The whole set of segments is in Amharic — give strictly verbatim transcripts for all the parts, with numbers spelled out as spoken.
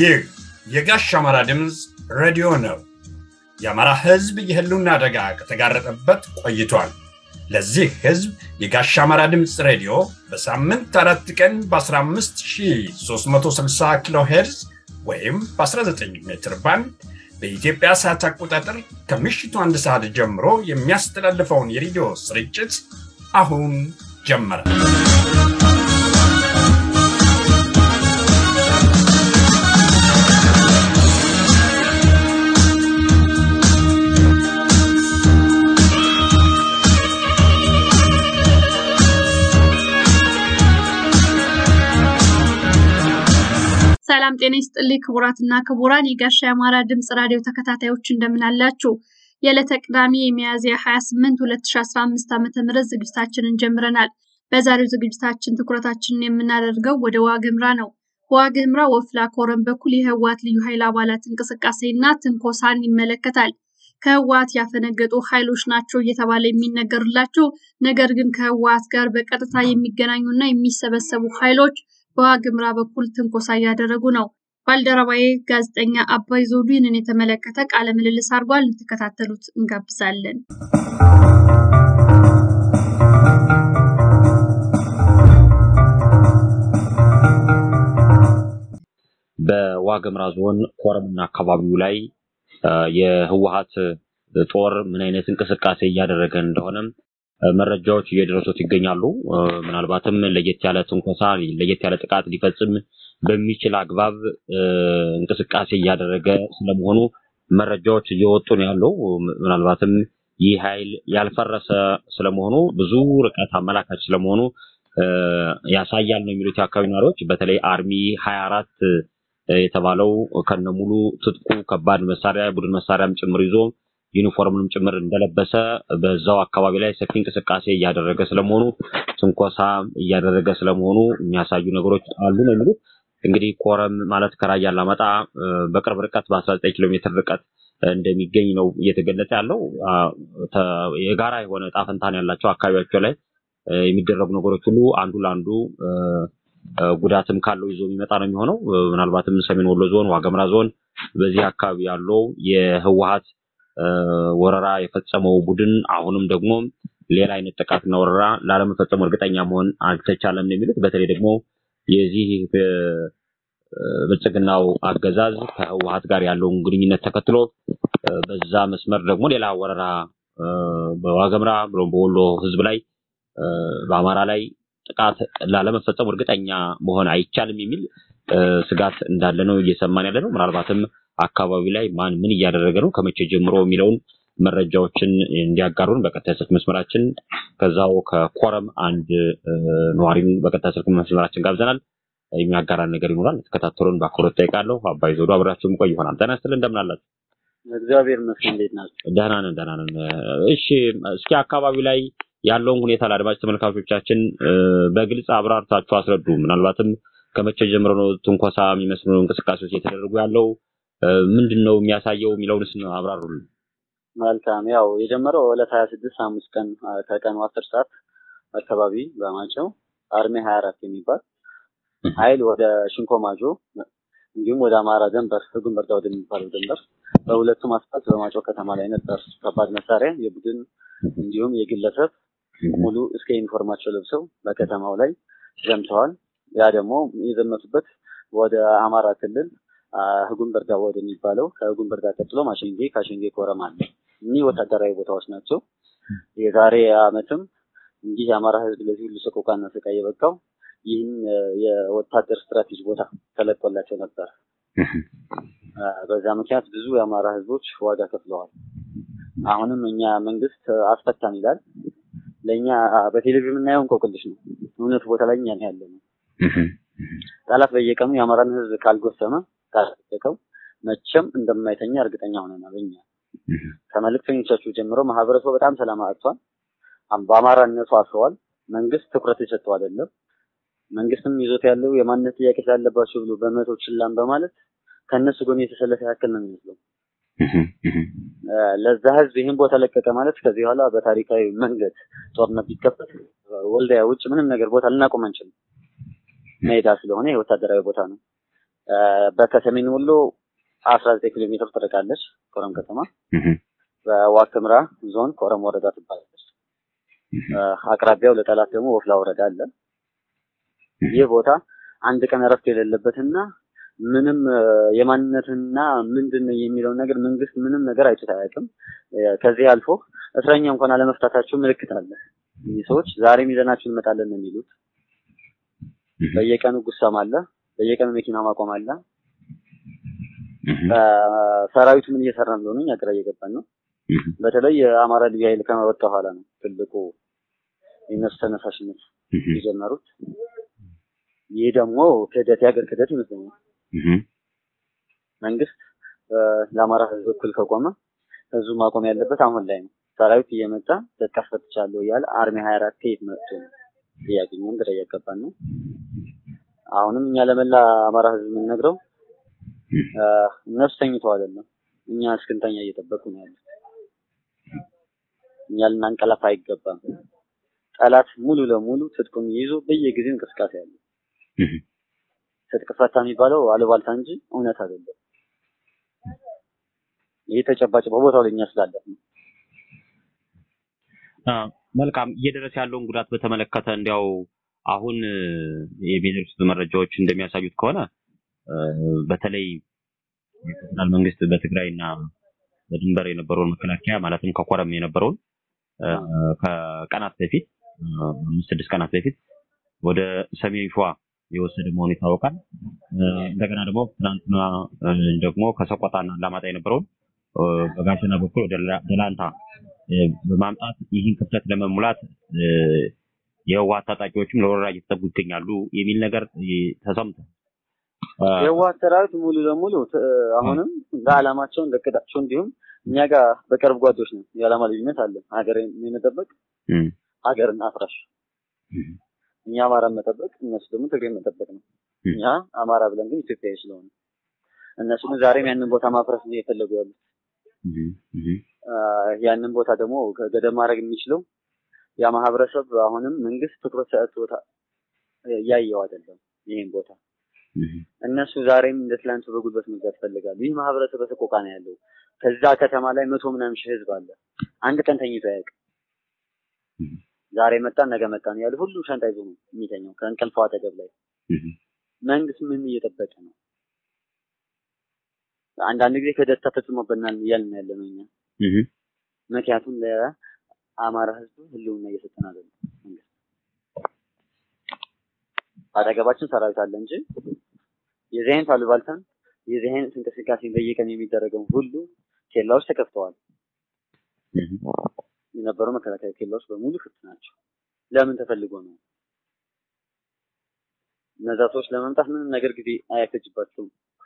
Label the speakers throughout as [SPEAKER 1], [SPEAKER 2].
[SPEAKER 1] ይህ የጋሽ አማራ ድምጽ ሬዲዮ ነው። የአማራ ህዝብ የህልውና አደጋ ከተጋረጠበት ቆይቷል። ለዚህ ህዝብ የጋሽ አማራ ድምጽ ሬዲዮ በሳምንት አራት ቀን በ15360 ኪሎ ሄርዝ ወይም በ19 ሜትር ባንድ በኢትዮጵያ ሰዓት አቆጣጠር ከምሽቱ አንድ ሰዓት ጀምሮ የሚያስተላልፈውን የሬዲዮ ስርጭት አሁን ጀመረ።
[SPEAKER 2] ሰላም ጤና ይስጥልኝ ክቡራትና ክቡራን የጋሽ አማራ ድምጽ ራዲዮ ተከታታዮች እንደምን አላችሁ? የዕለተ ቅዳሜ ሚያዝያ ሃያ ስምንት ሁለት ሺህ አስራ አምስት ዓመተ ምህረት ዝግጅታችንን ጀምረናል። በዛሬው ዝግጅታችን ትኩረታችንን የምናደርገው ወደ ዋግምራ ነው። ዋግምራ ወፍላ ኮረም በኩል የህወሓት ልዩ ኃይል አባላት እንቅስቃሴና ትንኮሳን ይመለከታል። ከህወሓት ያፈነገጡ ኃይሎች ናቸው እየተባለ የሚነገርላቸው ነገር ግን ከህወሓት ጋር በቀጥታ የሚገናኙና የሚሰበሰቡ ኃይሎች በዋግምራ በኩል ትንኮሳ ያደረጉ ነው። ባልደረባዬ ጋዜጠኛ አባይ ዞዱን የተመለከተ ቃለ ምልልስ አድርጓል። እንተከታተሉት እንጋብዛለን።
[SPEAKER 3] በዋግምራ ዞን ኮረምና አካባቢው ላይ የህወሓት ጦር ምን አይነት እንቅስቃሴ እያደረገ እንደሆነ መረጃዎች እየደረሱት ይገኛሉ። ምናልባትም ለየት ያለ ትንኮሳ ለየት ያለ ጥቃት ሊፈጽም በሚችል አግባብ እንቅስቃሴ እያደረገ ስለመሆኑ መረጃዎች እየወጡ ነው ያለው። ምናልባትም ይህ ኃይል ያልፈረሰ ስለመሆኑ ብዙ ርቀት አመላካች ስለመሆኑ ያሳያል ነው የሚሉት የአካባቢ ነዋሪዎች። በተለይ አርሚ ሃያ አራት የተባለው ከነሙሉ ትጥቁ ከባድ መሳሪያ ቡድን መሳሪያም ጭምር ይዞ ዩኒፎርምንም ጭምር እንደለበሰ በዛው አካባቢ ላይ ሰፊ እንቅስቃሴ እያደረገ ስለመሆኑ ትንኮሳ እያደረገ ስለመሆኑ የሚያሳዩ ነገሮች አሉ ነው የሚሉት። እንግዲህ ኮረም ማለት ከራያ አላማጣ በቅርብ ርቀት በ19 ኪሎ ሜትር ርቀት እንደሚገኝ ነው እየተገለጸ ያለው። የጋራ የሆነ ጣፈንታን ያላቸው አካባቢዎች ላይ የሚደረጉ ነገሮች ሁሉ አንዱ ለአንዱ ጉዳትም ካለው ይዞ የሚመጣ ነው የሚሆነው። ምናልባትም ሰሜን ወሎ ዞን ዋግምራ ዞን በዚህ አካባቢ ያለው የህወሓት ወረራ የፈጸመው ቡድን አሁንም ደግሞ ሌላ አይነት ጥቃትና ወረራ ላለመፈጸሙ እርግጠኛ መሆን አልተቻለም ነው የሚሉት። በተለይ ደግሞ የዚህ ብልጽግናው አገዛዝ ከህወሓት ጋር ያለውን ግንኙነት ተከትሎ በዛ መስመር ደግሞ ሌላ ወረራ በዋግምራ ብሎም በወሎ ህዝብ ላይ በአማራ ላይ ጥቃት ላለመፈጸሙ እርግጠኛ መሆን አይቻልም የሚል ስጋት እንዳለ ነው እየሰማን ያለ ነው። ምናልባትም አካባቢ ላይ ማን ምን እያደረገ ነው ከመቼ ጀምሮ የሚለውን መረጃዎችን እንዲያጋሩን በቀጥታ ስልክ መስመራችን ከዛው ከኮረም አንድ ነዋሪን በቀጥታ ስልክ መስመራችን ጋብዘናል። የሚያጋራን ነገር ይኖራል። ተከታተሉን በአክብሮት ጠይቃለሁ። አባይ ዞዱ አብራችሁም ቆይ ይሆናል። ጤና ይስጥልን እንደምን አላችሁ?
[SPEAKER 4] እግዚአብሔር ይመስገን። እንዴት ናችሁ?
[SPEAKER 3] ደህና ነን ደህና ነን። እሺ እስኪ አካባቢ ላይ ያለውን ሁኔታ ለአድማጭ ተመልካቾቻችን በግልጽ አብራርታችሁ አስረዱ። ምናልባትም ከመቼ ጀምሮ ነው ትንኮሳ የሚመስሉ እንቅስቃሴዎች እየተደረጉ ያለው ምንድነው የሚያሳየው የሚለውንስ አብራሩልን።
[SPEAKER 4] መልካም። ያው የጀመረው ዕለት ሃያ ስድስት ሐሙስ ቀን ከቀኑ አስር ሰዓት አካባቢ በማጨው አርሚ ሃያ አራት የሚባል ኃይል ወደ ሽንኮማጆ እንዲሁም ወደ አማራ ደንበር ህጉንበርዳ ወደሚባለው ደንበር በሁለቱም አስፋልት በማጨው ከተማ ላይ ነበር ከባድ መሳሪያ የቡድን እንዲሁም የግለሰብ ሙሉ እስከ ዩኒፎርማቸው ለብሰው በከተማው ላይ ዘምተዋል። ያ ደግሞ የዘመቱበት ወደ አማራ ክልል ህጉንበርዳ ወደሚባለው ከህጉንበርዳ ቀጥሎ ማሽንጌ ካሽንጌ ኮረም አለ። እኚህ ወታደራዊ ቦታዎች ናቸው። የዛሬ አመትም እንዲህ የአማራ ህዝብ ለዚህ ሁሉ ሰቆቃና ስቃይ የበቃው ይህን የወታደር ስትራቴጂ ቦታ ተለቆላቸው ነበር። በዛ ምክንያት ብዙ የአማራ ህዝቦች ዋጋ ከፍለዋል። አሁንም እኛ መንግስት አስፈታን ይላል። ለኛ በቴሌቪዥን እናየው እንቆቅልሽ ነው። እውነት ቦታ ላይ እኛ ነው ያለነው። ጠላት በየቀኑ የአማራን ህዝብ ካልጎሰመ ካልተከው መቼም እንደማይተኛ እርግጠኛ ሆነናል። እኛ ከመልእክተኞቻችሁ ጀምሮ ማህበረሰቡ በጣም ሰላም አጥቷል። በአማራነቱ አፍሯል። መንግስት ትኩረት እየሰጠው አይደለም። መንግስትም ይዞት ያለው የማንነት ጥያቄ ስላለባቸው ብሎ በመቶ ችላም በማለት ከነሱ ጎን የተሰለፈ ያክል ነው የሚመስለው። ለዛ ህዝብ ይሄን ቦታ ለቀቀ ማለት ከዚህ በኋላ በታሪካዊ መንገድ ጦርነት ቢከፈት ወልዲያ ውጭ ምንም ነገር ቦታ ልናቆም አንችልም። ሜዳ ስለሆነ የወታደራዊ ቦታ ነው። በከሰሜን ወሎ አስራ ዘጠኝ ኪሎ ሜትር ትርቃለች ኮረም ከተማ በዋክምራ ዞን ኮረም ወረዳ ትባላለች አቅራቢያው ለጠላት ደግሞ ወፍላ ወረዳ አለ ይህ ቦታ አንድ ቀን ረፍት የሌለበትና ምንም የማንነትና ምንድነው የሚለው ነገር መንግስት ምንም ነገር አይተታያቅም ከዚህ አልፎ እስረኛ እንኳን አለመፍታታቸው ምልክት አለ ሰዎች ዛሬም ይዘናችሁ እንመጣለን ነው የሚሉት በየቀኑ ጉሳም አለ በየቀኑ መኪና ማቆም አለ ሰራዊቱ ምን እየሰራ እንደሆነ ያገራ እየገባን ነው በተለይ የአማራ ልዩ ኃይል ከመወጣ ኋላ ነው ትልቁ የነፍስ ተነሳሽነት የጀመሩት ይሄ ደግሞ ከደት ያገር ከደት ይመስለኛል መንግስት ለአማራ ህዝብ እኩል ከቆመ ህዝቡ ማቆም ያለበት አሁን ላይ ነው ሰራዊት እየመጣ ተከፈትቻለሁ ያለ አርሚ ሃያ አራት ከየት መጥቶ ያገኘን ግራ እየገባን ነው አሁንም እኛ ለመላ አማራ ህዝብ ምን ነግረው ነፍሰኝ ተዋለና እኛ እስክንተኛ እየተጠበቁ ነው ያለው እኛ ልናንቀላፋ አይገባም ጠላት ሙሉ ለሙሉ ትጥቁን ይዞ በየጊዜው እንቅስቃሴ ያለው ትጥቅ ፈታ የሚባለው አለባልታ እንጂ እውነት አይደለም ይሄ ተጨባጭ በቦታው ላይ ያስላልፍ ነው
[SPEAKER 3] አ መልካም እየደረሰ ያለውን ጉዳት በተመለከተ እንዲያው አሁን የቢዝነስ መረጃዎች እንደሚያሳዩት ከሆነ በተለይ የፌደራል መንግስት በትግራይና በድንበር የነበረውን መከላከያ ማለትም ከኮረም የነበረውን ከቀናት በፊት ስድስት ቀናት በፊት ወደ ሰሜን ሸዋ የወሰደ መሆኑ ይታወቃል እንደገና ደግሞ ትናንትና ደግሞ ከሰቆጣና አላማጣ የነበረውን በጋሸና በኩል ወደ ደላንታ በማምጣት ይህን ክፍተት ለመሙላት የህወሓት ታጣቂዎችም ለወረራ እየተጠጉ ይገኛሉ የሚል ነገር ተሰምቷል
[SPEAKER 4] የህወሓት ሰራዊት ሙሉ ለሙሉ አሁንም ለዓላማቸው እንደቀዳቸው እንዲሁም እኛ ጋር በቅርብ ጓዶች ነው የዓላማ ልዩነት አለ ሀገርን የመጠበቅ ሀገርን አፍራሽ እኛ አማራን መጠበቅ እነሱ ደግሞ ትግሬን መጠበቅ ነው እኛ አማራ ብለን ግን ኢትዮጵያዊ ስለሆነ እነሱ ዛሬም ያንን ቦታ ማፍረስ ነው የፈለጉ ያሉት ያንን ቦታ ደግሞ ገደም ማድረግ የሚችለው ያ ማህበረሰብ አሁንም መንግስት ትኩረት ሰጥቶታ ያያየው አይደለም ይሄን ቦታ እነሱ ዛሬም እንደትላንቱ በጉልበት መግዛት ፈልጋሉ ይህ ማህበረሰብ በሰቆቃ ነው ያለው ከዛ ከተማ ላይ መቶ ምናምን ሺህ ህዝብ አለ አንድ ቀን ተኝቶ ያውቅ ዛሬ መጣ ነገ መጣ ነው ያለው ሁሉ ሻንጣ ይዞ ነው የሚተኛው ከእንቅልፉ አጠገብ ላይ መንግስት ምን እየጠበቀ ነው አንዳንድ ጊዜ ከደስታ ተጽሞበናል ያልን ያለነው እኛ ምክንያቱም ለአማራ ህዝብ ህልውና እየሰጠን አይደለም መንግስት አጠገባችን ሰራዊት አለ እንጂ የዘይን ታልባልታን የዘይን እንቅስቃሴ በየቀን የሚደረገው ሁሉ ኬላዎች ተከፍተዋል የነበሩ መከላከያ ኬላዎች በሙሉ ክፍት ናቸው ለምን ተፈልጎ ነው ነዛቶች ለመምጣት ምን ነገር ጊዜ አያፈጅባቸውም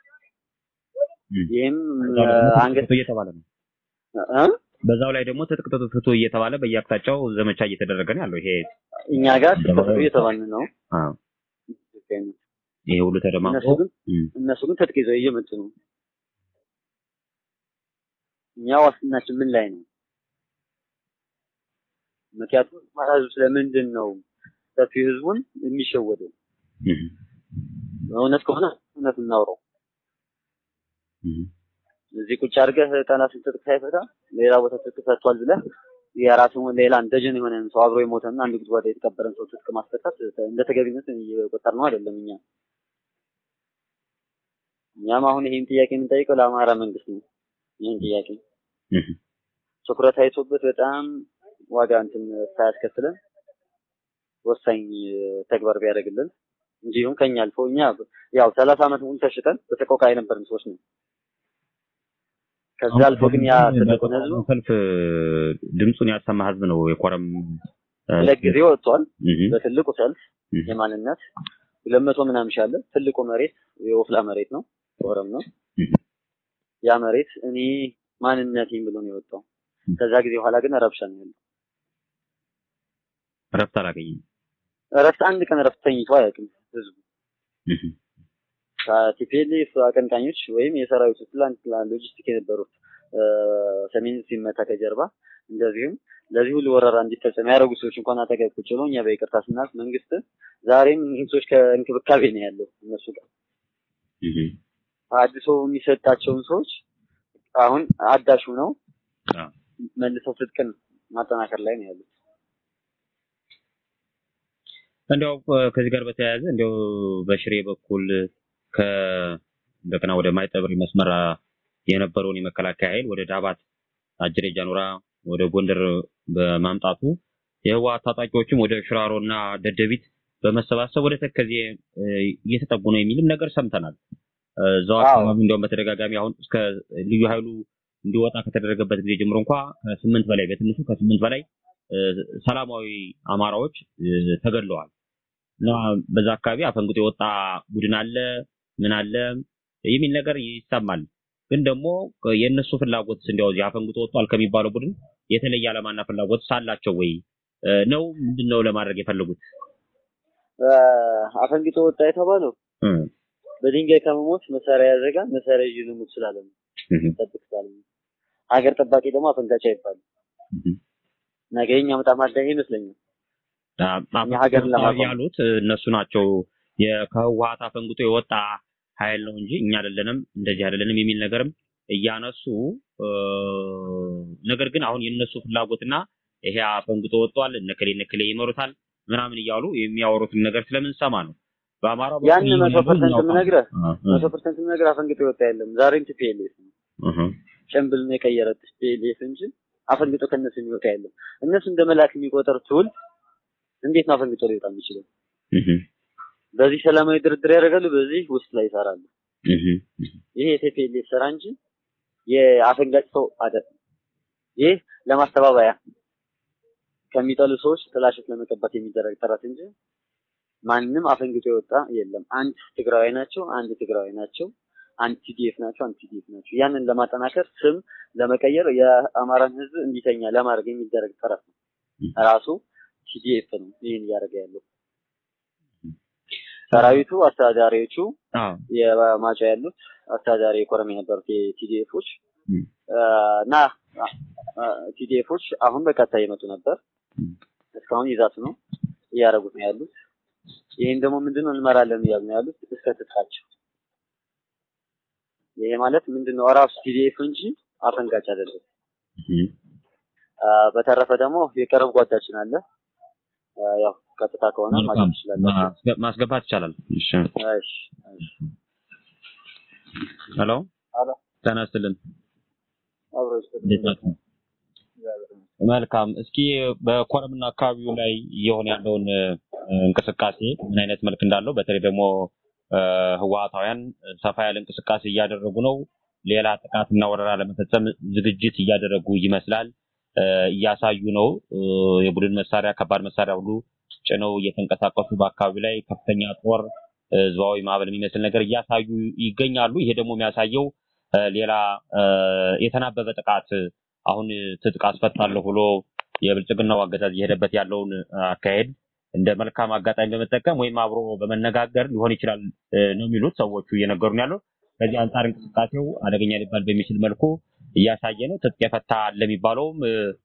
[SPEAKER 4] ይሄም አንገት
[SPEAKER 3] እየተባለ ነው እ በዛው ላይ ደግሞ ትጥቅ ፍቱ እየተባለ በየአቅጣጫው ዘመቻ እየተደረገ ነው ያለው ይሄ
[SPEAKER 4] እኛ ጋር ትጥቅ እየተባለ ነው
[SPEAKER 3] አዎ ይሄ ሁሉ ተደማምሮ
[SPEAKER 4] እነሱ ግን ትጥቅ ይዘው እየመጡ ነው እኛ ዋስትናችን ምን ላይ ነው ምክንያቱም ማራዙ ስለምንድን ነው ሰፊ ህዝቡን የሚሸወደው እውነት ከሆነ እውነት እናውራው እዚህ ቁጭ አድርገህ ጠናትን ትጥቅ ሳይፈታ ሌላ ቦታ ትጥቅ ፈቷል ብለህ የራሱን ሌላ እንደጀን የሆነ ሰው አብሮ የሞተና አንድ ጉድጓድ የተቀበረን ሰው ትጥቅ ማስፈታት እንደተገቢነት እየቆጠር ነው አይደለም እኛ እኛም አሁን ይሄን ጥያቄ የምንጠይቀው ለአማራ መንግስት ነው ይሄን ጥያቄ ትኩረት አይቶበት በጣም ዋጋ እንትን ሳያስከፍለን ወሳኝ ተግባር ቢያደርግልን እንጂም ከኛ አልፎ እኛ ያው ሰላሳ አመት ሙሉ ተሽጠን በተቆቃ የነበርን ሰዎች ነው ከዛ አልፎ ግን ያ ተደቆነዙ
[SPEAKER 3] ሰልፍ ድምጹን ያሰማ ህዝብ ነው የኮረም
[SPEAKER 4] ለጊዜ ወጥቷል በትልቁ ሰልፍ የማንነት ሁለት መቶ ምናምን ሻለ ትልቁ መሬት የወፍላ መሬት ነው ኮረም ነው ያ መሬት እኔ ማንነቴን ብሎ ነው የወጣው ከዛ ጊዜ በኋላ ግን ረብሻ ነው ያለው
[SPEAKER 3] ረፍት አላገኘም
[SPEAKER 4] ረፍት አንድ ቀን ረፍት ተኝቶ አያውቅም ህዝቡ ከቲፒኤልኤፍ አቀንቃኞች ወይም የሰራዊቱ ትላንት ሎጂስቲክ የነበሩት ሰሜን ሲመታ ከጀርባ እንደዚህም ለዚህ ሁሉ ወረራ እንዲፈጸም ያደረጉ ሰዎች እንኳን አጠገብ ቁጭ ብለው እኛ በይቅርታ ስናልፍ መንግስት ዛሬም ህዝቦች ከእንክብካቤ ነው ያለው እነሱ ጋር አዲሱ የሚሰጣቸውን ሰዎች አሁን አዳሹ ነው መልሰው ትጥቅን ማጠናከር ላይ ነው ያሉት።
[SPEAKER 3] እንደው ከዚህ ጋር በተያያዘ እንደው በሽሬ በኩል ከ እንደገና ወደ ማይጠብሪ መስመር የነበረውን የመከላከያ ኃይል ወደ ዳባት አጅሬ ጃኑራ ወደ ጎንደር በማምጣቱ የህወሓት ታጣቂዎችም ወደ ሽራሮና ደደቢት በመሰባሰብ ወደ ተከዜ እየተጠጉ ነው የሚልም ነገር ሰምተናል። እዛው አካባቢ እንደውም በተደጋጋሚ አሁን እስከ ልዩ ኃይሉ እንዲወጣ ከተደረገበት ጊዜ ጀምሮ እንኳን ከስምንት በላይ በትንሹ ከስምንት በላይ ሰላማዊ አማራዎች ተገድለዋል። እና በዛ አካባቢ አፈንግጦ የወጣ ቡድን አለ ምን አለ የሚል ነገር ይሰማል። ግን ደግሞ የነሱ ፍላጎት እንደው ያፈንግጦ ወጣል ከሚባለው ቡድን የተለየ ዓላማና ፍላጎት ሳላቸው ወይ ነው ምንድነው ለማድረግ የፈለጉት?
[SPEAKER 4] አፈንግጦ ወጣ የተባለው በድንጋይ ከመሞት መሳሪያ ያዘጋ መሳሪያ ይዞ ሊሞት ይችላል ነው ተጠቅሳለ። ሀገር ጠባቂ ደግሞ አፈንጋጭ አይባልም። ነገኛ በጣም አዳኝ ይመስለኛል።
[SPEAKER 3] ሀገር ለማቆም ያሉት እነሱ ናቸው የከህወሓት አፈንግጦ የወጣ ኃይል ነው እንጂ እኛ አይደለንም እንደዚህ አይደለንም የሚል ነገርም እያነሱ ነገር ግን አሁን የነሱ ፍላጎትና ይሄ አፈንግጦ ወጣል ነከሌ ነከሌ ይመሩታል ምናምን እያሉ የሚያወሩትን ነገር ስለምንሰማ ነው። በአማራው
[SPEAKER 4] ያን መቶ ፐርሰንት ምነግርህ መቶ ፐርሰንት ምነግርህ አፈንግጦ ወጣ የለም። ዛሬም ቲፒኤልኤፍ ነው እህ ጨምብል ነው የቀየረው ቲፒኤልኤፍ እንጂ አፈንግጦ ከነሱ የሚወጣ የለም። እነሱ እንደመላክ የሚቆጠር ቱል እንዴት ነው አፈንግጦ ሊወጣ የሚችለው? እህ በዚህ ሰላማዊ ድርድር ያደርጋሉ፣ በዚህ ውስጥ ላይ ይሰራሉ። እህ ይሄ የቲፒኤልኤፍ ስራ እንጂ የአፈንጋጭ ሰው አይደለም። ይሄ ለማስተባበያ ከሚጠሉ ሰዎች ጥላሸት ለመቀባት የሚደረግ ጥረት እንጂ ማንንም አፈንግጦ የወጣ የለም። አንድ ትግራዊ ናቸው አንድ ትግራዊ ናቸው አንድ ቲዲኤፍ ናቸው አንድ ቲዲኤፍ ናቸው። ያንን ለማጠናከር ስም ለመቀየር የአማራን ህዝብ እንዲተኛ ለማድረግ የሚደረግ ጥረት ነው። ራሱ ቲዲኤፍ ነው ይሄን ያደርጋ ያለው። ሰራዊቱ አስተዳዳሪዎቹ የማጫ ያሉት አስተዳዳሪ ኮረም የነበሩት ቲዲኤፎች እና ቲዲኤፎች አሁን በቀጣ ይመጡ ነበር። እስካሁን ይዛት ነው ያረጉት ነው ያሉት። ይሄን ደግሞ ምንድነው እንመራለን ያሉ ነው ያሉት እስከ ተጣጣቸው። ይሄ ማለት ምንድነው ራሱ ቲዲኤፍ እንጂ አፈንጋጭ አይደለም። በተረፈ ደግሞ የቀረብ ጓዳችን አለ ያው ቀጥታ ከሆነ ማለት ይችላል
[SPEAKER 3] ማስገባት ይቻላል። እሺ
[SPEAKER 4] እሺ
[SPEAKER 3] ሄሎ
[SPEAKER 4] ሄሎ
[SPEAKER 3] ተነስተልን
[SPEAKER 4] አብሮሽ
[SPEAKER 3] መልካም። እስኪ በኮረምና አካባቢው ላይ የሆነ ያለውን እንቅስቃሴ ምን አይነት መልክ እንዳለው በተለይ ደግሞ ህወሓታውያን ሰፋ ያለ እንቅስቃሴ እያደረጉ ነው። ሌላ ጥቃትና ወረራ ለመፈጸም ዝግጅት እያደረጉ ይመስላል። እያሳዩ ነው። የቡድን መሳሪያ ከባድ መሳሪያ ሁሉ ጭነው እየተንቀሳቀሱ በአካባቢው ላይ ከፍተኛ ጦር ህዝባዊ ማዕበል የሚመስል ነገር እያሳዩ ይገኛሉ። ይሄ ደግሞ የሚያሳየው ሌላ የተናበበ ጥቃት አሁን ትጥቅ አስፈታለሁ ብሎ የብልጽግናው አገዛዝ እየሄደበት ያለውን አካሄድ እንደ መልካም አጋጣሚ በመጠቀም ወይም አብሮ በመነጋገር ሊሆን ይችላል ነው የሚሉት ሰዎቹ እየነገሩን ያለው። ከዚህ አንፃር እንቅስቃሴው አደገኛ ሊባል በሚችል መልኩ እያሳየ ነው። ትጥቅ የፈታ ለሚባለውም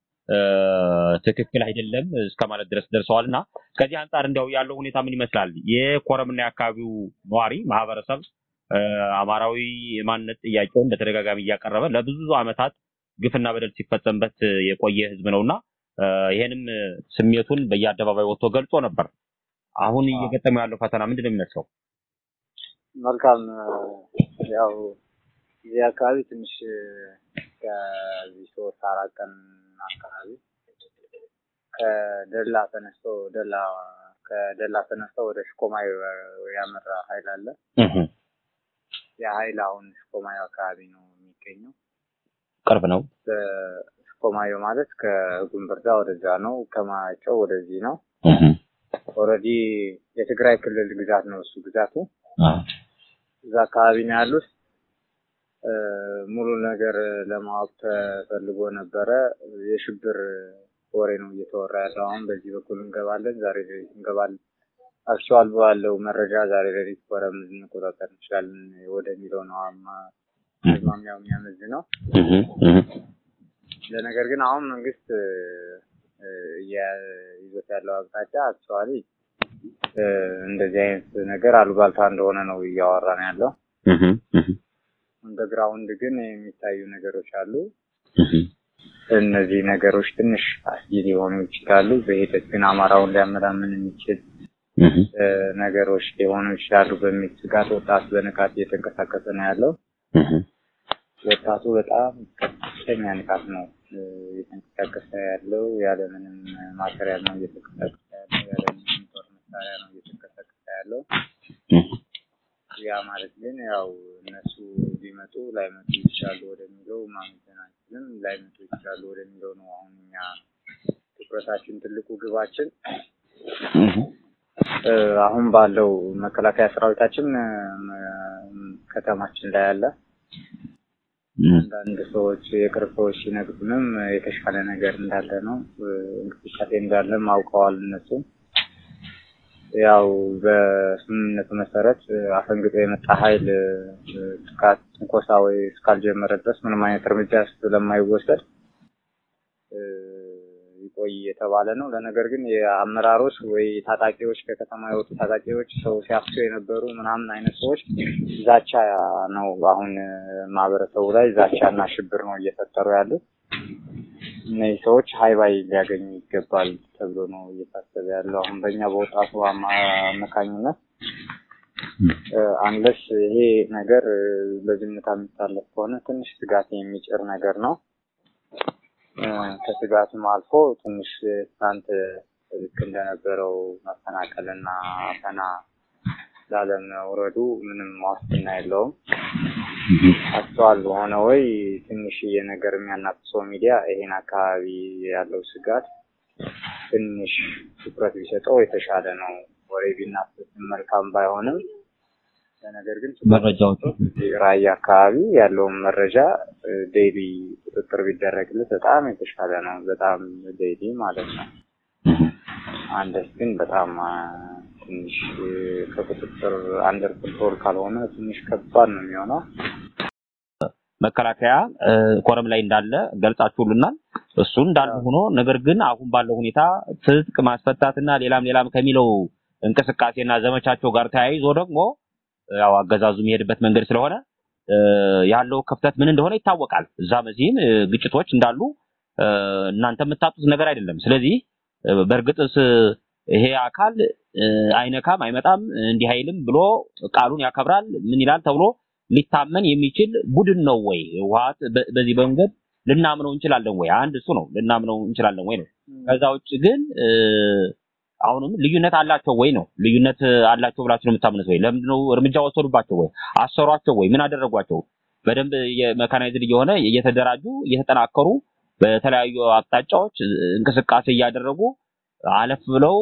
[SPEAKER 3] ትክክል አይደለም እስከማለት ድረስ ደርሰዋልና ከዚህ አንፃር እንደው ያለው ሁኔታ ምን ይመስላል? የኮረምና የአካባቢው ነዋሪ ማህበረሰብ አማራዊ የማንነት ጥያቄውን በተደጋጋሚ እያቀረበ ለብዙ አመታት ግፍና በደል ሲፈጸምበት የቆየ ህዝብ ነውና ይሄንም ስሜቱን በየአደባባይ ወጥቶ ገልጾ ነበር። አሁን እየገጠመው ያለው ፈተና ምንድነው የሚመስለው?
[SPEAKER 4] መልካም ያው እዚህ አካባቢ ትንሽ ከዚህ ሶስት አራት ቀን አካባቢ ከደላ ተነስቶ ደላ ከደላ ተነስቶ ወደ ሽኮማይ ያመራ ኃይል አለ። እህ ያ ኃይል አሁን ሽኮማይ አካባቢ ነው የሚገኘው።
[SPEAKER 3] ቅርብ ነው።
[SPEAKER 4] ሽኮማይ ማለት ከጉምበርዳ ወደዛ ነው፣ ከማጨው ወደዚህ ነው። እህ ኦሬዲ የትግራይ ክልል ግዛት ነው እሱ ግዛቱ። አዎ እዛ አካባቢ ነው ያሉት። ሙሉ ነገር ለማወቅ ተፈልጎ ነበረ። የሽብር ወሬ ነው እየተወራ ያለው። አሁን በዚህ በኩል እንገባለን ዛሬ እንገባለን አክቹዋል ባለው መረጃ ዛሬ ለሪት ኮረም እንቆጣጠር እንችላለን ወደሚለው ነው አማ ማሚያው የሚያመዝ ነው። እህ እህ ለነገር ግን አሁን መንግስት ይዞት ያለው አቅጣጫ አክቹዋሊ እንደዚህ አይነት ነገር አሉባልታ እንደሆነ ነው እያወራን ያለው።
[SPEAKER 3] እህ እህ
[SPEAKER 5] በግራውንድ ግን የሚታዩ ነገሮች አሉ። እነዚህ ነገሮች ትንሽ አስጊ ሊሆኑ ይችላሉ። በሂደት ግን አማራውን ሊያመራምን የሚችል ነገሮች ሊሆኑ ይችላሉ በሚል ስጋት ወጣቱ በንቃት እየተንቀሳቀሰ ነው ያለው። ወጣቱ በጣም ከፍተኛ ንቃት ነው እየተንቀሳቀሰ ያለው። ያለምንም ማቴሪያል ነው እየተንቀሳቀሰ ያለው። ያለምንም ጦር መሳሪያ ነው እየተንቀሳቀሰ ያለው። ያ ማለት ግን ያው እነሱ ሊመጡ ላይመጡ ይችላሉ ወደሚለው ማመን አንችልም። ላይመጡ ይችላሉ ወደሚለው ነው አሁን እኛ ትኩረታችን ትልቁ ግባችን። አሁን ባለው መከላከያ ሰራዊታችን ከተማችን ላይ ያለ አንዳንድ ሰዎች የቅርብ ሰዎች ሲነግሩንም የተሻለ ነገር እንዳለ ነው እንቅስቃሴ እንዳለ ማውቀዋል እነሱ። ያው በስምምነቱ መሰረት አፈንግጦ የመጣ ኃይል ጥቃት ትንኮሳ ወይ እስካልጀመረ ድረስ ምንም አይነት እርምጃ ስለማይወሰድ ይቆይ የተባለ ነው። ለነገር ግን የአመራሮች ወይ ታጣቂዎች ከከተማ የወጡ ታጣቂዎች ሰው ሲያፍሱ የነበሩ ምናምን አይነት ሰዎች ዛቻ ነው አሁን ማህበረሰቡ ላይ ዛቻና ሽብር ነው እየፈጠሩ ያሉት። እነዚህ ሰዎች ሃይባይ ሊያገኙ ይገባል ተብሎ ነው እየታሰበ ያለው አሁን በእኛ በወጣቱ አማካኝነት። አንለስ ይሄ ነገር በዝምታ የሚታለፍ ከሆነ ትንሽ ስጋት የሚጭር ነገር ነው። ከስጋቱም አልፎ ትንሽ ሳንት ልክ እንደነበረው መፈናቀልና አፈና ላለም ወረዱ ምንም ዋስትና የለውም። አስተዋል ሆነ ወይ ትንሽ የነገር የሚያናፍሰው ሚዲያ ይሄን አካባቢ ያለው ስጋት ትንሽ ትኩረት ቢሰጠው የተሻለ ነው። ወሬ ቢናፍስ መልካም ባይሆንም ነገር ግን
[SPEAKER 3] መረጃዎች
[SPEAKER 5] ራያ አካባቢ ያለው መረጃ ዴይሊ ቁጥጥር ቢደረግለት በጣም የተሻለ ነው። በጣም ዴይሊ ማለት ነው። አንደስ ግን በጣም ትንሽ ከቁጥጥር አንደር ኮንትሮል ካልሆነ ትንሽ ከባድ ነው የሚሆነው።
[SPEAKER 3] መከላከያ ኮረም ላይ እንዳለ ገልጻችሁልናል። እሱ እንዳለ ሆኖ ነገር ግን አሁን ባለው ሁኔታ ትጥቅ ማስፈታትና ሌላም ሌላም ከሚለው እንቅስቃሴና ዘመቻቸው ጋር ተያይዞ ደግሞ ያው አገዛዙ የሚሄድበት መንገድ ስለሆነ ያለው ክፍተት ምን እንደሆነ ይታወቃል። እዛ በዚህም ግጭቶች እንዳሉ እናንተ የምታጡት ነገር አይደለም። ስለዚህ በርግጥስ ይሄ አካል አይነካም አይመጣም እንዲህ ኃይልም ብሎ ቃሉን ያከብራል ምን ይላል ተብሎ ሊታመን የሚችል ቡድን ነው ወይ? ዋት በዚህ በመንገድ ልናምነው እንችላለን ወይ? አንድ እሱ ነው ልናምነው እንችላለን ወይ ነው። ከዛ ውጭ ግን አሁንም ልዩነት አላቸው ወይ ነው? ልዩነት አላቸው ብላችሁ ነው የምታምኑት ወይ? ለምን ነው እርምጃ ወሰዱባቸው ወይ? አሰሯቸው ወይ? ምን አደረጓቸው? በደንብ የመካናይዝድ የሆነ እየተደራጁ እየተጠናከሩ በተለያዩ አቅጣጫዎች እንቅስቃሴ እያደረጉ አለፍ ብለው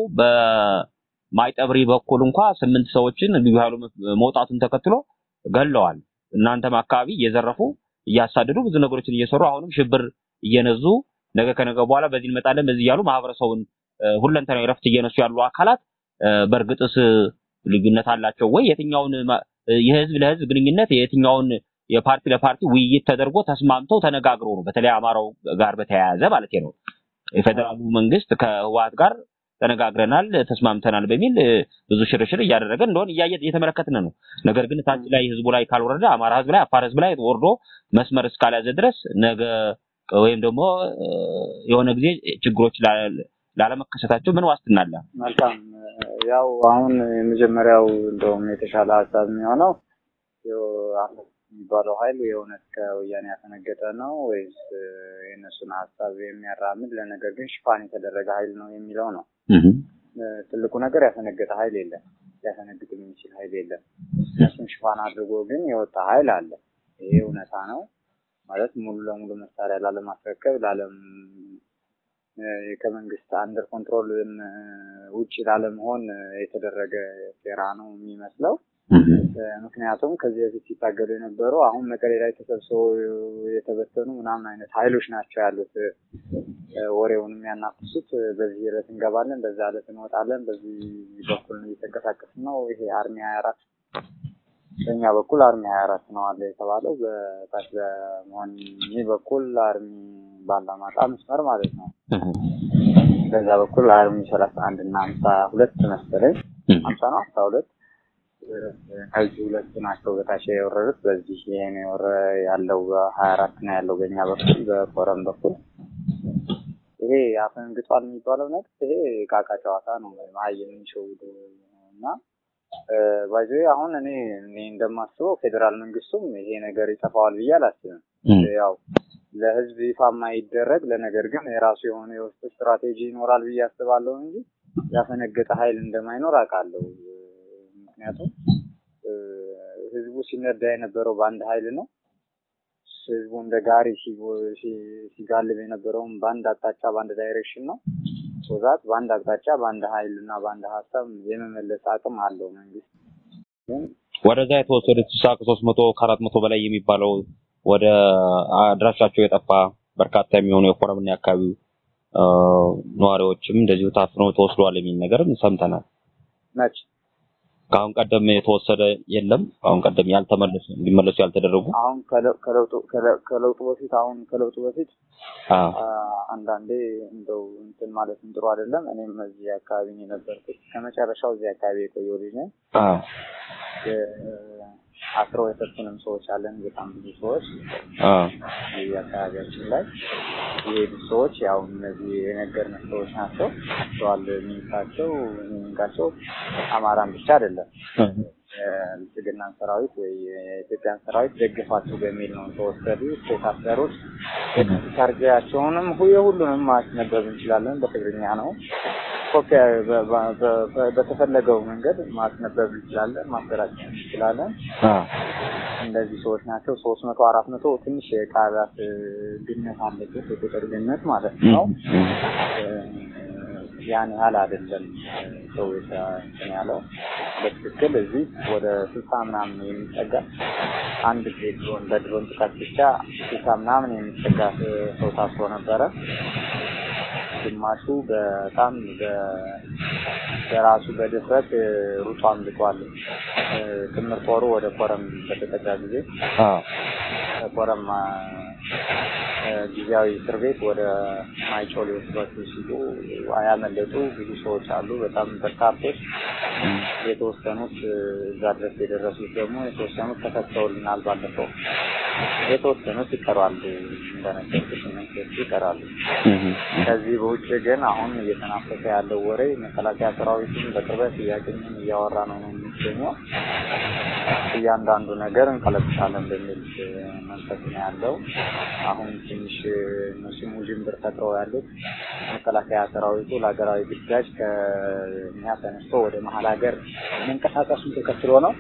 [SPEAKER 3] በማይጠብሪ በኩል እንኳን ስምንት ሰዎችን ልዩ ኃይሉ መውጣቱን ተከትሎ ገለዋል። እናንተም አካባቢ እየዘረፉ እያሳደዱ ብዙ ነገሮችን እየሰሩ አሁንም ሽብር እየነዙ ነገ ከነገ በኋላ በዚህ እንመጣለን በዚህ ያሉ ማህበረሰቡን ሁለንተናዊ ረፍት እየነሱ ያሉ አካላት በርግጥስ ልዩነት አላቸው ወይ? የትኛውን የህዝብ ለህዝብ ግንኙነት የትኛውን የፓርቲ ለፓርቲ ውይይት ተደርጎ ተስማምተው ተነጋግረው ነው በተለይ አማራው ጋር በተያያዘ ማለት ነው የፌደራሉ መንግስት ከህወሓት ጋር ተነጋግረናል ተስማምተናል በሚል ብዙ ሽርሽር እያደረገ እንደሆነ እያየት እየተመለከትን ነው። ነገር ግን ታች ላይ ህዝቡ ላይ ካልወረደ አማራ ህዝብ ላይ አፋር ህዝብ ላይ ወርዶ መስመር እስካላዘ ድረስ ነገ ወይም ደግሞ የሆነ ጊዜ ችግሮች ላለመከሰታቸው ምን ዋስትና አለ?
[SPEAKER 5] መልካም ያው አሁን የመጀመሪያው እንደውም የተሻለ ሐሳብ የሚሆነው ያው የሚባለው ኃይል የእውነት ከወያኔ ያፈነገጠ ነው ወይስ የነሱን ሐሳብ የሚያራምድ ለነገር ግን ሽፋን የተደረገ ኃይል ነው የሚለው ነው። ትልቁ ነገር ያፈነገጠ ኃይል የለም። ያፈነግጥ የሚችል ኃይል የለም። እሱን ሽፋን አድርጎ ግን የወጣ ኃይል አለ። ይሄ እውነታ ነው ማለት ሙሉ ለሙሉ መሳሪያ ላለማስረከብ ላለም ከመንግስት አንደር ኮንትሮል ውጪ ላለመሆን የተደረገ ሴራ ነው የሚመስለው። ምክንያቱም ከዚህ በፊት ሲታገሉ የነበሩ አሁን መቀሌ ላይ ተሰብስበው የተበተኑ ምናምን አይነት ኃይሎች ናቸው ያሉት። ወሬውን የሚያናፍሱት በዚህ ዕለት እንገባለን በዛ ዕለት እንወጣለን በዚህ በኩል እየተንቀሳቀስን ነው። ይሄ አርሚ ሃያ አራት በእኛ በኩል አርሚ ሃያ አራት ነው አለ የተባለው በታች በመሆን በኩል አርሚ ባላማጣ መስመር ማለት ነው። በዛ በኩል አርሚ ሰላሳ አንድ እና ሃምሳ ሁለት መሰለኝ ሃምሳ ነው ሃምሳ ሁለት ከዚህ ሁለት ናቸው በታች የወረዱት። በዚህ ይሄን ወረ ያለው ሀያ አራት ነው ያለው በእኛ በኩል በኮረም በኩል። ይሄ አፈንግጧል የሚባለው ነገር ይሄ ቃቃ ጨዋታ ነው ማየምን ሸውዶና ባይዘ አሁን እኔ እኔ እንደማስበው ፌደራል መንግስቱም ይሄ ነገር ይጠፋዋል ብዬ አላስብም። ያው ለህዝብ ይፋ ማይደረግ ለነገር ግን የራሱ የሆነ የውስጥ ስትራቴጂ ይኖራል ብዬ አስባለሁ እንጂ ያፈነገጠ ኃይል እንደማይኖር አውቃለሁ። ምክንያቱም ህዝቡ ሲነዳ የነበረው በአንድ ኃይል ነው። ህዝቡ እንደ ጋሪ ሲጋልብ የነበረውም በአንድ አቅጣጫ በአንድ ዳይሬክሽን ነው። ወዛት በአንድ አቅጣጫ በአንድ ኃይልና በአንድ ሀሳብ የመመለስ አቅም አለው መንግስት። ግን
[SPEAKER 3] ወደዛ የተወሰዱት ሶስት መቶ ከአራት መቶ በላይ የሚባለው ወደ አድራሻቸው የጠፋ በርካታ የሚሆኑ የኮረምና የአካባቢው ነዋሪዎችም እንደዚሁ ታፍነው ተወስደዋል የሚል ነገር ሰምተናል።
[SPEAKER 5] ነጭ
[SPEAKER 3] ካሁን ቀደም የተወሰደ የለም። አሁን ቀደም ያልተመለሱ እንዲመለሱ ያልተደረጉ
[SPEAKER 5] አሁን ከለውጡ ከለውጡ በፊት አሁን ከለውጡ በፊት አንዳንዴ እንደው እንትን ማለት ጥሩ አይደለም። እኔም እዚህ አካባቢ ነው የነበርኩት ከመጨረሻው እዚህ አካባቢ የቆየው ልጅ ነኝ። አዎ አስሮ የተሰጡንም ሰዎች አለን በጣም ብዙ ሰዎች አዎ የአካባቢያችን ላይ የሄዱ ሰዎች ያው እነዚህ የነገርነው ሰዎች ናቸው። ሰዋል የሚታቸው የሚንቃቸው አማራን ብቻ አይደለም የትግናን ሰራዊት ወይ የኢትዮጵያን ሰራዊት ደግፋቸው በሚል ነው ተወሰዱ ተሳሰሩት። ታርጋቸውንም ሁሉንም ማስነበብ እንችላለን። በትግርኛ ነው ኮፒ በተፈለገው መንገድ ማስነበብ እንችላለን ማሰራጨት እንችላለን። አዎ እንደዚህ ሰዎች ናቸው። ሶስት መቶ አራት መቶ ትንሽ የቃላት ግንኙነት አለበት የቁጥር ግንኙነት ማለት ነው። ያን ያህል አይደለም ሰው ያለው በትክክል እዚህ ወደ ስልሳ ምናምን የሚጠጋ አንድ ድሮን በድሮን ጥቃት ብቻ ስልሳ ምናምን የሚጠጋ ሰው ታስሮ ነበረ። ግማሹ በጣም በራሱ በድፍረት ሩጫ አምልጧል። ክምር ጦሩ ወደ ኮረም በተጠጋ ጊዜ አዎ ኮረም ጊዜያዊ እስር ቤት ወደ ማይጮል ወስዷቸው ሲሉ አያመለጡ ብዙ ሰዎች አሉ። በጣም በርካቶች የተወሰኑት እዛ ድረስ የደረሱት ደግሞ የተወሰኑት ተፈተውልናል። ባለፈው የተወሰኑት ይቀራሉ እንደነገርኩሽ እነሱ ይቀራሉ። ከዚህ በውጭ ግን አሁን እየተናፈሰ ያለው ወሬ መከላከያ ሰራዊቱን በቅርበት እያገኘን እያወራ ነው ነው የሚገኘው። እያንዳንዱ ነገር እንቀለብሳለን በሚል መንፈስ ነው ያለው። አሁን ትንሽ እነሱም ውዥንብር ፈጥረው ያሉት መከላከያ ሰራዊቱ ለሀገራዊ ግዳጅ ከኛ ተነስቶ ወደ መሀል ሀገር መንቀሳቀሱን ተከትሎ ነው።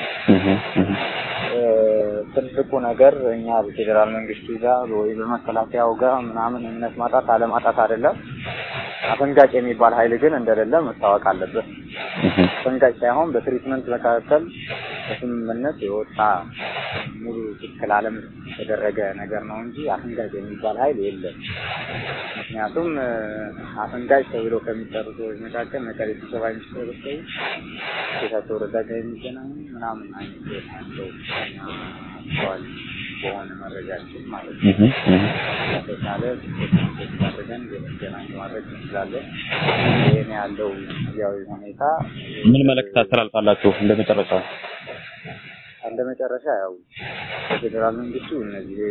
[SPEAKER 5] ትልቁ ነገር እኛ በፌደራል መንግስቱ ጋር ወይ በመከላከያው ጋር ምናምን እምነት ማጣት አለማጣት አይደለም። አፈንጋጭ የሚባል ኃይል ግን እንደሌለ መታወቅ አለበት። አፈንጋጭ ሳይሆን በትሪትመንት መካከል በስምምነት የወጣ ሙሉ ትክክል ዓለም የተደረገ ነገር ነው እንጂ አፈንጋጭ የሚባል ኃይል የለም። ምክንያቱም አፈንጋጭ ተብሎ ከሚጠሩ ሰዎች መካከል መቀሌ ስብሰባ የሚሰሩ ሰዎች ጌታቸው ረዳ ጋር የሚገናኙ ምናምን አይነት ናቸው። ሰዋል በሆነ መረጃችን ማለት ነው። ከተቻለ ተደረገን ገናኝ ማድረግ እንችላለን። ይሄን ያለው ያው ሁኔታ
[SPEAKER 3] ምን መልእክት ታስተላልፋላችሁ እንደመጨረሻ?
[SPEAKER 5] እንደመጨረሻ ያው በፌደራል መንግስቱ እነዚህ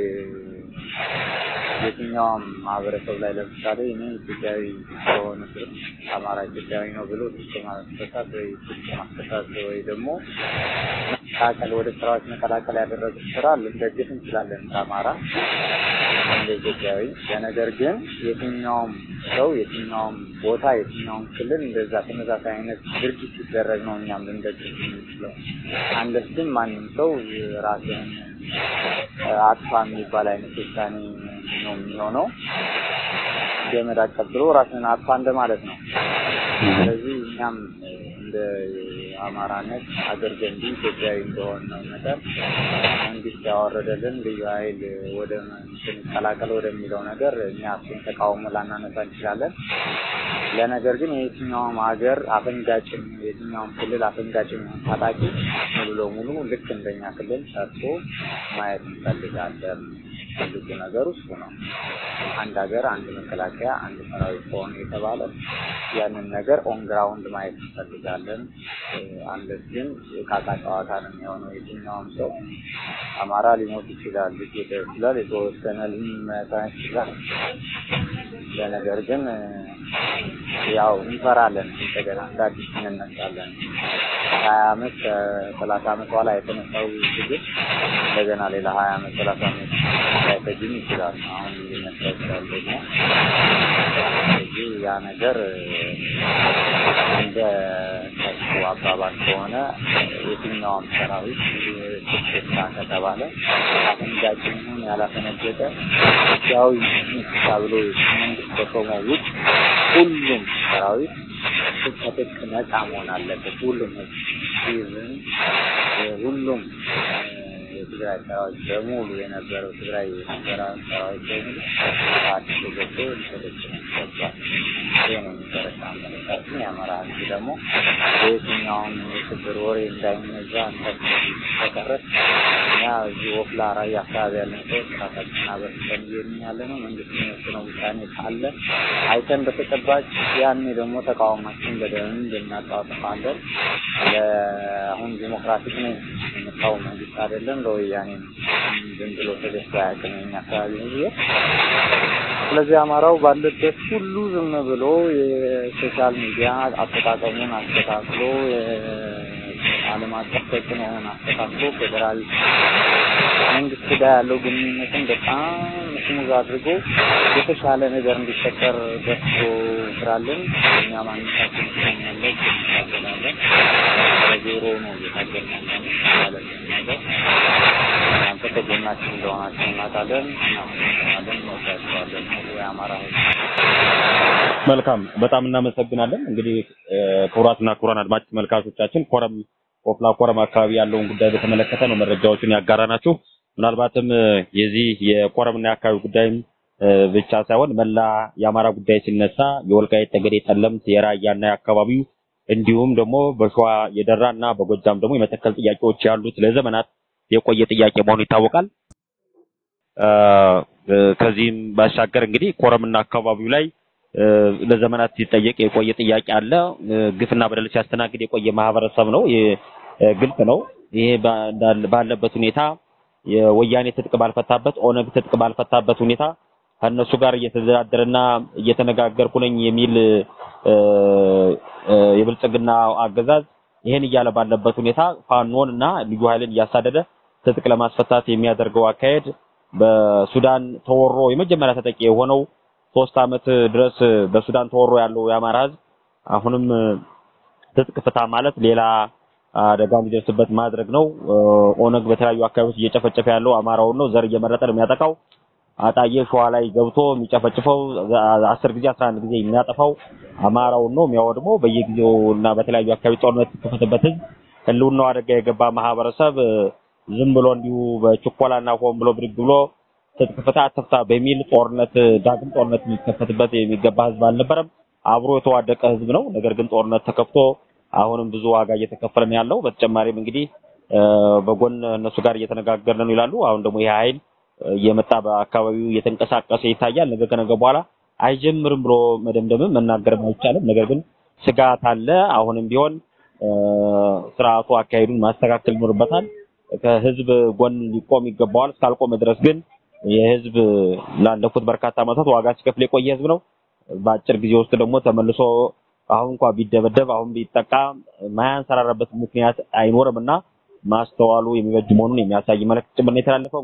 [SPEAKER 5] የትኛውም ማህበረሰብ ላይ ለምሳሌ እኔ ኢትዮጵያዊ ከሆነ ስር አማራ ኢትዮጵያዊ ነው ብሎ ማስተካከል ወይ ማስተካከል ወይ ደግሞ መቀላቀል ወደ ስራዎች መቀላቀል ያደረጉት ስራ ልንደግፍ እንችላለን አማራ እንደ ኢትዮጵያዊ። ነገር ግን የትኛውም ሰው የትኛውም ቦታ የትኛውም ክልል እንደዛ ተመሳሳይ አይነት ድርጊት ሲደረግ ነው እኛም ልንደግፍ እንችላለን። አንደርስም ማንም ሰው ራስን አጥፋ የሚባል አይነት ውሳኔ ነው የሚሆነው። ገመድ አቀብሎ ራስን አጥፋ እንደማለት ነው። ስለዚህ እኛም እንደ አማራነት ሀገር ገንቢ ኢትዮጵያዊ እንደሆነ ነገር መንግስት ያወረደልን ልዩ ኃይል ወደ መቀላቀል ወደሚለው ነገር እኛ እሱን ተቃውሞ ላናነሳ እንችላለን። ለነገር ግን የትኛውም ሀገር አፈንጋጭም የትኛውም ክልል አፈንጋጭም ታጣቂ ሙሉ ለሙሉ ልክ እንደኛ ክልል ሰርቶ ማየት እንፈልጋለን። ትልቁ ነገር እሱ ነው። አንድ ሀገር አንድ መከላከያ አንድ ሰራዊት ሆኖ የተባለ ያንን ነገር ኦን ግራውንድ ማየት እንፈልጋለን። አንለስ ግን የቃቃ ጨዋታ ነው የሚሆነው። የትኛውም ሰው አማራ ሊሞት ይችላል፣ ሊገደል ይችላል፣ የተወሰነ ሊመታ ይችላል። ለነገር ግን ያው እንፈራለን። እንደገና አዲስ እንነሳለን። ሀያ አመት ሰላሳ አመት በኋላ የተነሳው ችግር እንደገና ሌላ ሀያ አመት ሰላሳ አመት ላይፈጅም ይችላል። አሁን ሊነሳ ይችላል ደግሞ ያ ነገር እንደ ከሱ አባባል ከሆነ የትኛውም ሰራዊት ስልጣ ከተባለ አፈንጋጭውን ያላፈነገጠ ያው ተብሎ መንግስት ተሾመው ውጭ ሁሉም ሰራዊት ከጥቅ ነፃ መሆን አለበት። ሁሉም ህዝብ ሁሉም የትግራይ ሰራዊት በሙሉ የነበረው ትግራይ የነበረው ሰራዊት በሙሉ አዲስ ገብቶ ተደስቶ ነበር። ይሄንን ተረሳምበት የአማራ ህዝብ ደግሞ የትኛውም የችግር ወሬ እንዳይነዛ ተከረተ ያ እዚህ ወፍላ ራያ አካባቢ ያለን ሰዎች ራሳችንን አበርተን እየሄድን ነው። መንግስት የሚወስነው ውሳኔ ካለ አይተን በተጨባጭ ያኔ ደግሞ ተቃውሟችን በደንብ እንደምናጣጣለን። ለአሁን ዲሞክራቲክ ነው የመጣው መንግስት አይደለም ለወያኔ ዝም ብሎ ተደስቶ ያቀነኛ አካባቢ ነው። ስለዚህ አማራው ባለበት ሁሉ ዝም ብሎ የሶሻል ሚዲያ አጠቃቀሙን አስተካክሎ ዓለም አቀፍ ተጽዕኖውን አስተካክሎ ፌደራል መንግስት ጋር ያለው ግንኙነትን በጣም ስሙዝ አድርጎ የተሻለ ነገር እንዲፈጠር ደርሶ ስራለን። እኛ ማንነታችን ስለሚያለው ስለሚያለው ለዜሮ ነው የታገልን ማለት ነው። አንተ ከጎናችን እንደሆናችሁ እናውቃለን እናመሰግናለን ወጣችኋለን የአማራ ህዝብ።
[SPEAKER 3] መልካም በጣም እናመሰግናለን። እንግዲህ ክቡራትና ክቡራን አድማጭ ተመልካቾቻችን ኮረም ወፍላ ኮረም አካባቢ ያለውን ጉዳይ በተመለከተ ነው መረጃዎችን ያጋራናችሁ። ምናልባትም የዚህ የኮረምና አካባቢ ጉዳይም ብቻ ሳይሆን መላ የአማራ ጉዳይ ሲነሳ የወልቃይት ጠገዴ፣ ጠለምት፣ የራያና የአካባቢው እንዲሁም ደግሞ በሸዋ የደራና በጎጃም ደግሞ የመተከል ጥያቄዎች ያሉት ለዘመናት የቆየ ጥያቄ መሆኑ ይታወቃል። ከዚህም ባሻገር እንግዲህ ኮረምና አካባቢው ላይ ለዘመናት ሲጠየቅ የቆየ ጥያቄ አለ። ግፍና በደል ሲያስተናግድ የቆየ ማህበረሰብ ነው። ግልጽ ነው። ይሄ ባለበት ሁኔታ የወያኔ ትጥቅ ባልፈታበት ኦነግ ትጥቅ ባልፈታበት ሁኔታ ከነሱ ጋር እየተደራደረና እየተነጋገርኩ ነኝ የሚል የብልጽግና አገዛዝ ይሄን እያለ ባለበት ሁኔታ ፋኖንና ልዩ ኃይልን እያሳደደ ትጥቅ ለማስፈታት የሚያደርገው አካሄድ በሱዳን ተወሮ የመጀመሪያ ተጠቂ የሆነው ሶስት አመት ድረስ በሱዳን ተወሮ ያለው የአማራ ህዝብ አሁንም ትጥቅ ፍታ ማለት ሌላ አደጋ እንዲደርስበት ማድረግ ነው። ኦነግ በተለያዩ አካባቢዎች እየጨፈጨፈ ያለው አማራውን ነው። ዘር እየመረጠ ነው የሚያጠቃው። አጣዬ ሸዋ ላይ ገብቶ የሚጨፈጭፈው አስር ጊዜ አስራ አንድ ጊዜ የሚያጠፋው አማራውን ነው። የሚያወድመው በየጊዜው እና በተለያዩ አካባቢ ጦርነት ተከፈተበት ህልውናው አደጋ የገባ ማህበረሰብ ዝም ብሎ እንዲሁ በችኮላና ሆን ብሎ ብድግ ብሎ ትጥቅ ፍታ አትፍታ በሚል ጦርነት ዳግም ጦርነት የሚከፈትበት የሚገባ ህዝብ አልነበረም። አብሮ የተዋደቀ ህዝብ ነው። ነገር ግን ጦርነት ተከፍቶ አሁንም ብዙ ዋጋ እየተከፈለ ነው ያለው። በተጨማሪም እንግዲህ በጎን እነሱ ጋር እየተነጋገርን ነው ይላሉ። አሁን ደግሞ ይሄ ኃይል እየመጣ በአካባቢው እየተንቀሳቀሰ ይታያል። ነገ ከነገ በኋላ አይጀምርም ብሎ መደምደምም መናገርም አይቻልም። ነገር ግን ስጋት አለ። አሁንም ቢሆን ስርዓቱ አካሄዱን ማስተካከል ይኖርበታል። ከህዝብ ጎን ሊቆም ይገባዋል። እስካልቆመ ድረስ ግን የህዝብ ላለፉት በርካታ ዓመታት ዋጋ ሲከፍል የቆየ ህዝብ ነው። በአጭር ጊዜ ውስጥ ደግሞ ተመልሶ አሁን እንኳን ቢደበደብ አሁን ቢጠቃ ማያንሰራራበት ምክንያት አይኖርምና ማስተዋሉ የሚበጅ መሆኑን የሚያሳይ መልእክት ጭምር ነው የተላለፈው።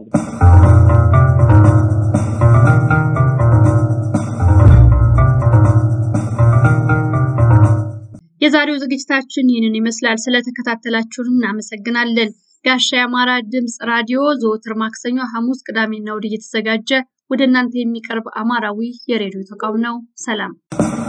[SPEAKER 2] የዛሬው ዝግጅታችን ይህንን ይመስላል። ስለተከታተላችሁን እናመሰግናለን። ጋሻ የአማራ ድምጽ ራዲዮ ዘወትር ማክሰኞ፣ ሐሙስ፣ ቅዳሜና እሁድ እየተዘጋጀ ወደ እናንተ የሚቀርብ አማራዊ የሬዲዮ ተቋም ነው። ሰላም።